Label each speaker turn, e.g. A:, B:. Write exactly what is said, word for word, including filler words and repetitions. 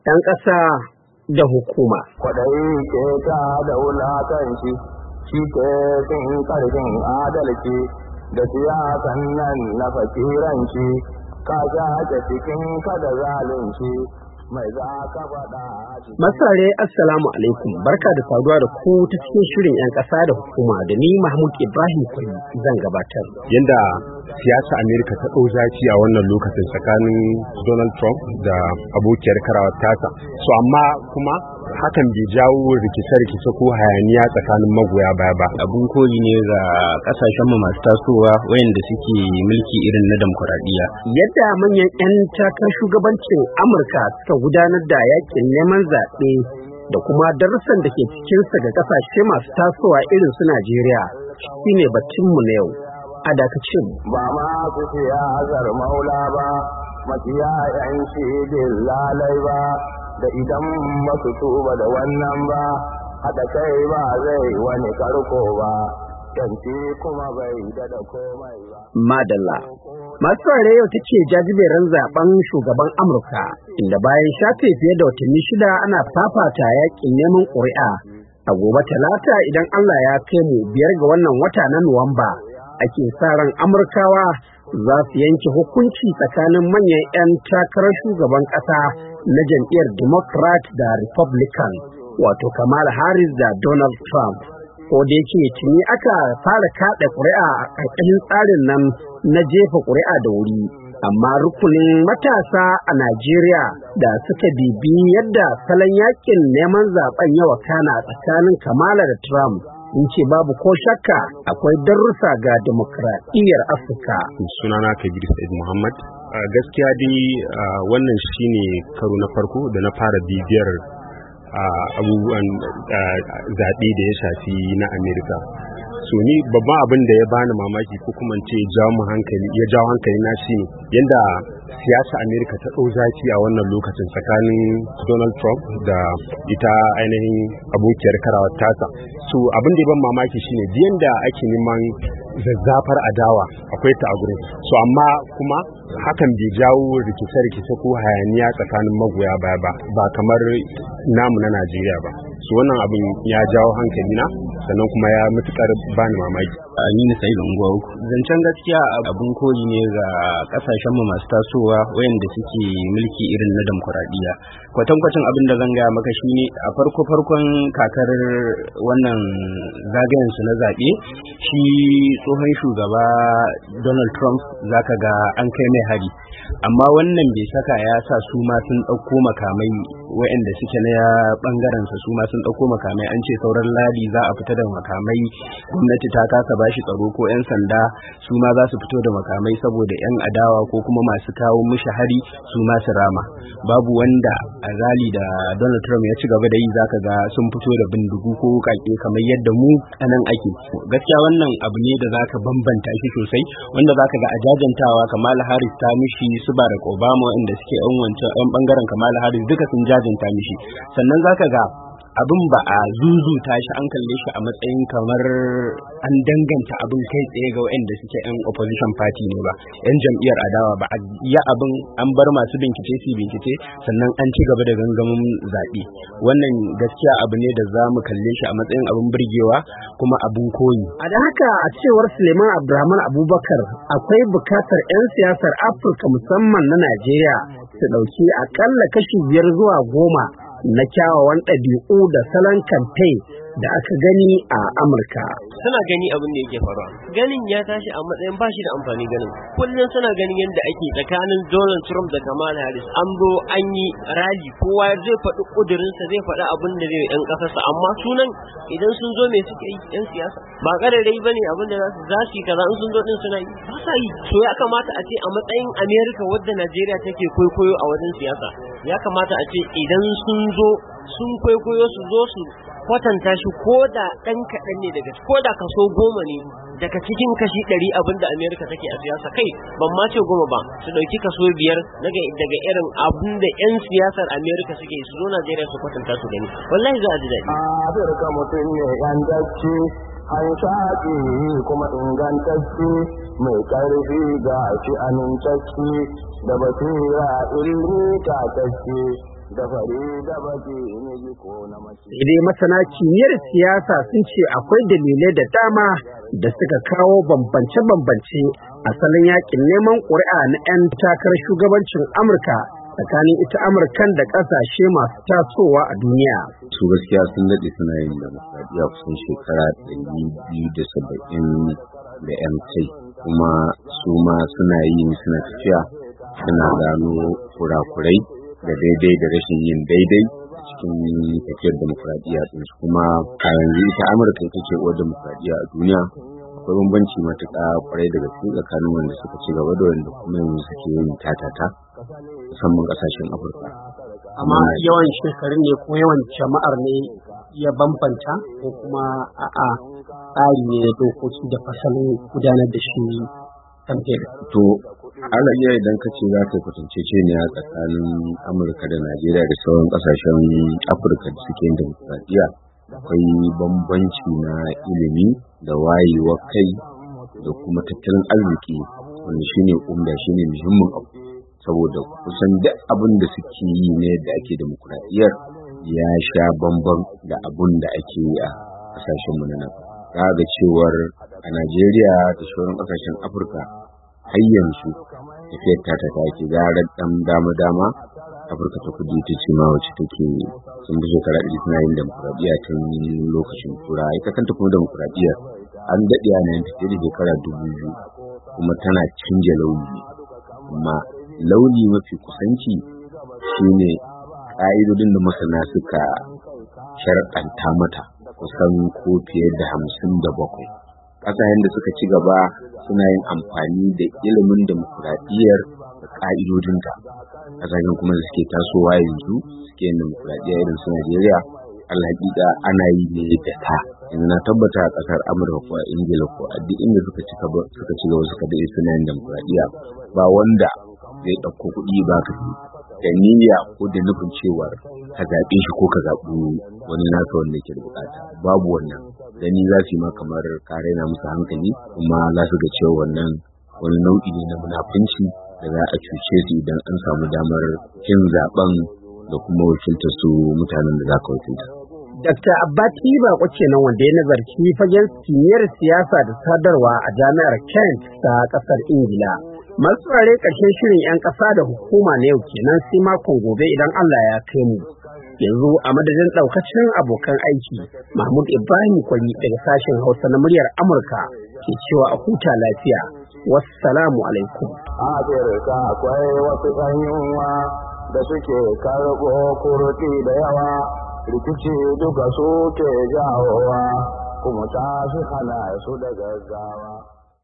A: 'yan ƙasa da hukuma.
B: Kwaɗayi ke ta da wulakanci, shi ke fin ƙarfin adalci da siyasan nan na fakiranci, ka shaƙe cikin kada zalunci.
A: Masare assalamu alaikum, barka da saduwa da ku ta cikin shirin 'yan ƙasa da hukuma da ni Mahmud Ibrahim Kwari zan gabatar.
C: Yanda siyasa Amerika ta ɗau zafi a wannan lokacin tsakanin Donald Trump da abokiyar karawar tasa. So amma kuma hakan bai jawo rikice-rikice ko hayaniya tsakanin magoya baya ba.
D: Abun koyi ne ga kasashen mu masu tasowa wayanda suke mulki irin na demokuraɗiyya.
A: Yadda manyan 'yan takarar shugabancin Amurka suka gudanar da yakin neman zaɓe da kuma darussan da ke cikinsa ga kasashe masu tasowa irin su Najeriya shine batunmu na yau. A dakacin
B: ba ma su siyasar maula ba, makiya 'yan shidin lalai ba, da idan ba su tuba da wannan ba, haɗa kai ba zai wani karko ba, yanci kuma bai da komai ba.
A: Madalla. Masu rare yau take jajiberin zaben shugaban Amurka, inda bayan shafe fiye da watanni shida ana fafata yakin neman ƙuri'a. A gobe Talata idan Allah ya kai mu biyar ga wannan wata na Nuwamba, ake sa ran Amurkawa za su yanke hukunci tsakanin manyan 'yan takarar shugaban ƙasa na jam'iyyar Democrat da Republican, wato Kamala Harris da Donald Trump. Ko da yake tuni aka fara kaɗa ƙuri'a a ƙarƙashin tsarin nan na jefa ƙuri'a da wuri, amma rukunin matasa a Najeriya da suka bibi yadda salon yakin neman zaben ya wakana tsakanin Kamala da Trump in ce babu ko shakka akwai darussa ga demokradiyyar Afirka.
C: Sunana Kabir Said Muhammad. Uh, gaskiya dai uh, wannan shine karo na farko da na fara bibiyar uh, abubuwan uh, zaɓe da ya shafi na Amerika. So ni babban abin da ya bani mamaki ko kuma ce jawo hankali ya jawo hankali na shine yanda siyasa Amerika ta ɗau zafi a wannan lokacin tsakanin Donald Trump da ita ainihin abokiyar karawar tasa. So abin da ya ban mamaki shine biyan da ake neman zazzafar adawa akwai ta a gurin. So amma kuma hakan bai jawo rikice-rikice ko hayaniya tsakanin magoya baya ba ba kamar namu na Najeriya ba. So wannan abin ya jawo hankali na sannan kuma ya mutukar bani mamaki.
D: Aminu Said Unguwa uku. Zancen gaskiya abun koyi ne ga kasashen mu masu tasowa wayanda suke mulki irin na demokuraɗiyya. Kwatankwacin abin da zan gaya maka shine a farko farkon kakar wannan zagayen su na zaɓe, shi tsohon shugaba Donald Trump zaka ga an kai mai hari, amma wannan bai saka ya sa su ma sun ɗauko makamai wayanda suke na bangaren sa su ma sun ɗauko makamai, an ce sauran ladi za a fita da makamai, gwamnati ta kasa bashi tsaro ko 'yan sanda su ma za su fito da makamai saboda 'yan adawa ko kuma masu kawo mishi hari su ma su rama. Babu wanda a zali da Donald Trump ya ci gaba da yi zaka ga sun fito da bindigu ko wukake kamar yadda mu anan ake. Gaskiya wannan abu ne da zaka bambanta shi sosai, wanda zaka ga a jajantawa Kamala Harris ta mishi, su Barack Obama wanda suke 'yan wancan 'yan bangaren Kamala Harris duka sun jajanta mishi. Sannan zaka ga abin ba a zuzuta shi an kalle shi a matsayin kamar an danganta abin kai tsaye ga waɗanda suke yan opposition party ne ba, yan jam'iyyar adawa ba, ya abin an bar masu bincike su bincike sannan an ci gaba da gangamin zaɓe. Wannan gaskiya abu ne da za mu kalle shi a matsayin abin burgewa kuma abin koyi.
A: A da haka a cewar Suleiman Abdulrahman Abubakar akwai bukatar 'yan siyasar Afirka musamman na Najeriya su ɗauki akalla kashi biyar zuwa goma na kyawawan ɗabi'u da salon kamfe da aka gani a Amurka.
E: Suna gani abin da yake faruwa. Ganin ya tashi a matsayin ba shi da amfani ganin. Kullum suna ganin yadda ake tsakanin Donald Trump da Kamala Harris. An zo an yi rally, kowa zai faɗi ƙudurinsa, zai faɗi abin da zai ɗan ƙasarsa, amma sunan idan sun zo me suke yi 'yan siyasa. Ba ƙararai ba ne abin da za su yi kaza in sun zo ɗin suna yi. Ba sa yi. So ya kamata a ce a matsayin Amerika wadda Najeriya take kwaikwayo a wajen siyasa, ya kamata a ce idan sun zo sun kwaikwayo su zo su kwatanta shi ko da ɗan kaɗan ne daga ko da kaso goma ne daga cikin kashi ɗari abin da Amerika take a siyasa, kai ban ma ce goma ba, su ɗauki kaso biyar daga daga irin abin da 'yan siyasar Amerika suke su zo Najeriya su kwatanta su gani, wallahi za a ji daɗi.
B: Afirka mutum ne yan dace an shaƙi kuma ingantacce mai ƙarfi ga shi amintacce da basira ilmi tatacce da fari da baki miji ko na mace.
A: Idai masana kimiyyar siyasa sun ce akwai dalilai da dama da suka kawo bambance-bambance a salon yakin neman ƙuri'a na 'yan takarar shugabancin Amurka tsakanin ita Amurkan da ƙasashe masu tasowa a duniya.
F: Su gaskiya sun daɗe suna yin demokradiyya kusan shekara ɗari biyu da saba'in da 'yan kai, kuma su ma suna yi suna tafiya suna gano kurakurai da daidai da rashin yin daidai cikin tafiyar demokradiyya din su. Kuma a yanzu ita Amurka ita ce uwar demokradiyya a duniya. Akwai bambanci matuƙa kwarai da gaske tsakanin wanda suka ci gaba da wanda kuma yanzu suke yin tatata musamman ƙasashen Afirka.
A: Amma yawan shekarun ne ko yawan jama'ar ne ya bambanta ko kuma a'a tsari ne da dokoki da fasalin gudanar da shi kamfen.
F: To ala iya idan ka ce za ka kwatance ce ne a tsakanin Amurka da Najeriya da sauran ƙasashen Afirka da suke yin demokradiyya, akwai bambanci na ilimi da wayewar kai da kuma tattalin arziki wanda shine umda shine muhimmin abu, saboda kusan duk abin da suke yi ne da ake demokradiyyar ya sha bamban da abin da ake yi a kasashen mu na nan. Za ga cewar a Najeriya da sauran kasashen Afirka har yanzu tafiyar ta ta take gara dan dama dama. Afirka ta kudu ita ce ma wacce take sun bi shekara ɗari suna yin demokradiyya tun lokacin tura. Ita kanta kuma demokradiyyar an daɗe ana yin tafiye da shekara dubu biyu kuma tana canja launi, amma launi mafi kusanci shine ƙa'idodin da masana suka sharɗanta mata kusan ko fiye da hamsin da bakwai. Ƙasashen da suka ci gaba suna yin amfani da ilimin demokradiyyar da ƙa'idodinta. Ƙasashen kuma da suke tasowa yanzu suke yin demokradiyya irin su Najeriya, alhaƙiƙa ana yi ne da ta. Yanzu na tabbata a ƙasar Amurka ko a Ingila ko a duk inda suka ci gaba suka ci gaba suka daɗe suna yin demokradiyya, ba wanda zai ɗauko kuɗi ba ka da niyya ko da nufin cewa ka zaɓe shi ko ka zaɓi wani nasa wanda yake da buƙata. Babu wannan. Gani za su yi ma kamar ka raina musu hankali, kuma za su ga cewa wannan wani nau'i ne na munafunci da za a cuce su idan an samu damar kin zaɓen da kuma wakiltar su mutanen da za ka wakilta.
A: Dakta Abbati Bako kenan wanda ya nazarci fagen kimiyyar siyasa da sadarwa a jami'ar Kent ta ƙasar Ingila. Masu tsare ƙarshen shirin 'yan ƙasa da hukuma na yau kenan sai makon gobe idan Allah ya kai mu. Yanzu a madadin ɗaukacin abokan aiki, Mahmud Ibrahim Kwari daga sashen Hausa na muryar Amurka ke cewa a huta lafiya. Wassalamu alaikum.
B: Afirka akwai wasu ɗan yunwa da suke karɓo kurɗi da yawa, rikici duka suke jawowa, kuma ta su hana su da gaggawa.